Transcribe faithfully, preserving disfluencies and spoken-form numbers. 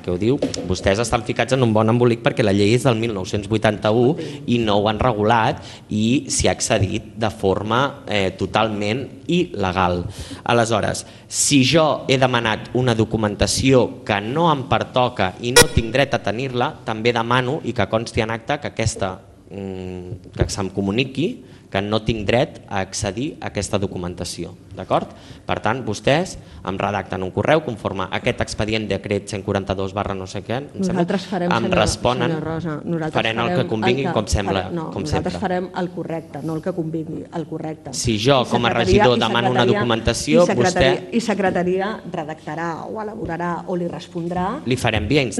perquè ho diu, vostès estan ficats en un bon embolic perquè la llei és del mil nou-cents vuitanta-u i no ho han regulat i s'hi ha accedit de forma eh, totalment il·legal. Aleshores, si jo he demanat una documentació que no em pertoca i no tinc dret a tenir-la, també demano i que consti en acte que aquesta que se'm comuniqui que no tinc dret a accedir a aquesta documentació. D'acord? Per tant, vostès em redacten un correu conforme a aquest expedient decret cent quaranta-dos barra no sé què, nosaltres farem, em responen, senyora Rosa, nosaltres farem el que convingui com sembla. No, nosaltres farem el correcte, no el que convingui, el correcte. Si jo com a regidor demano una documentació, vostè... I secretaria redactarà o elaborarà o li respondrà... Li farem via